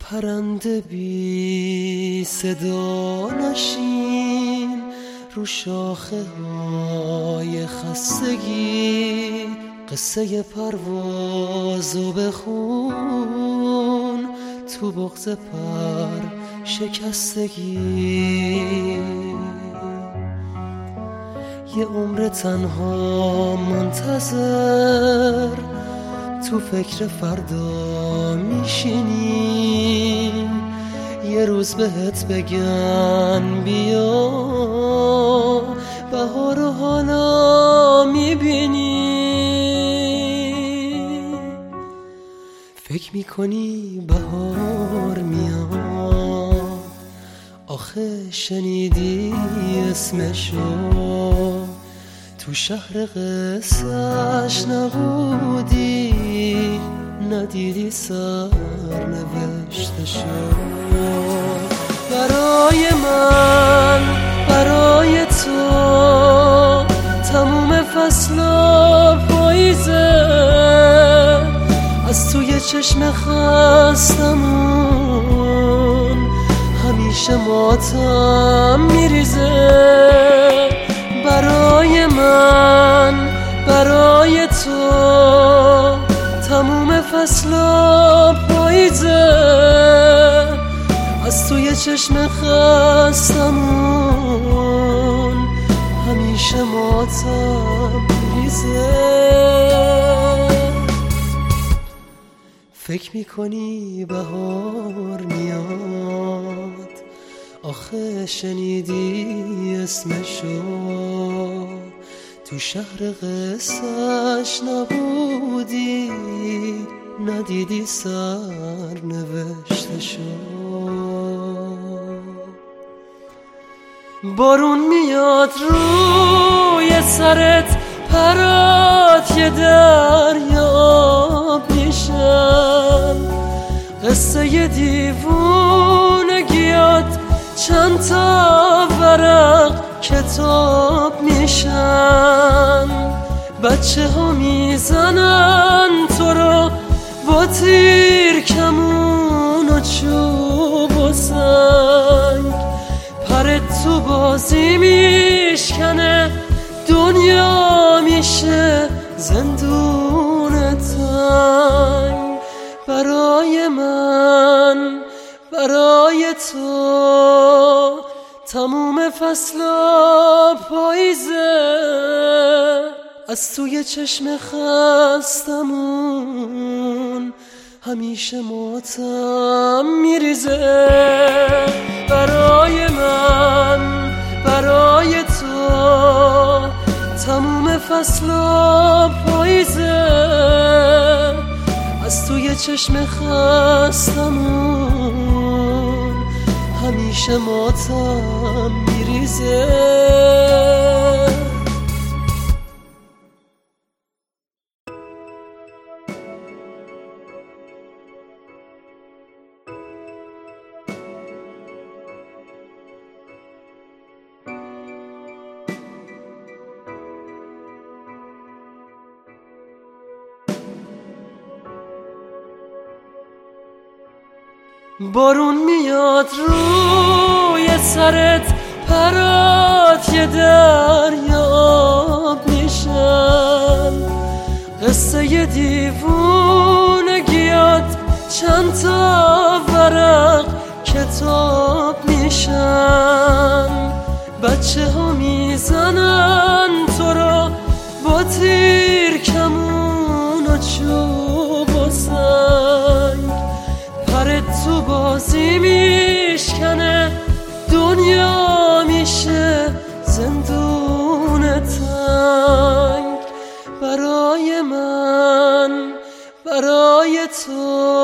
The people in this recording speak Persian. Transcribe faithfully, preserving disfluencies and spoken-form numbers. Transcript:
پرنده بی صدا نشین رو شاخه های خستگی، قصه پروازو بخون تو بغض پر شکستگی. یه عمر تنها منتظر تو فکر فردا میشینی، یه روز بهت بگن بیا بهارو حالا میبینی. فکر میکنی بهار میاد، آخه شنیدی اسمشو؟ تو شهر قصه‌اش نبودی، ندیدی سرنوشتشو. برای من برای تو تموم فصلا پاییزه، از توی چشم خستمون همیشه ماتم میریزه. برای من برای تو تموم فصلا پاییزه، از توی چشم خستمون همیشه ماتم میریزه. فکر میکنی بهار میاد، آخه شنیدی اسمشو؟ تو شهر قصه‌اش نبودی، ندیدی سرنوشتشو. بارون میاد روی سرت، پرات یه دریاب میشن، قصه دیوونگیات چند تا ورق کتاب میشن. بچه ها میزنن تو رو با تیر کمون و چوب و سنگ، پرت تو بازی میشکنه، دنیا میشه زندون تنگ. برای من برای تو تموم فصلا پاییزه، از توی چشم خستمون همیشه ماتم میریزه. برای من برای تو تموم فصلا پاییزه، از توی چشم خستمون همیشه ماتم میریزه. بارون میاد روی سرت، پرات یه دریاب میشن، قصه دیوونگیات چند تا ورق کتاب میشن. بچه ها میزنن تو رو با تیر کمون و چوب و سنگ، پرت تو بازی میشکنه، دنیا میشه زندون تنگ. برای من برای تو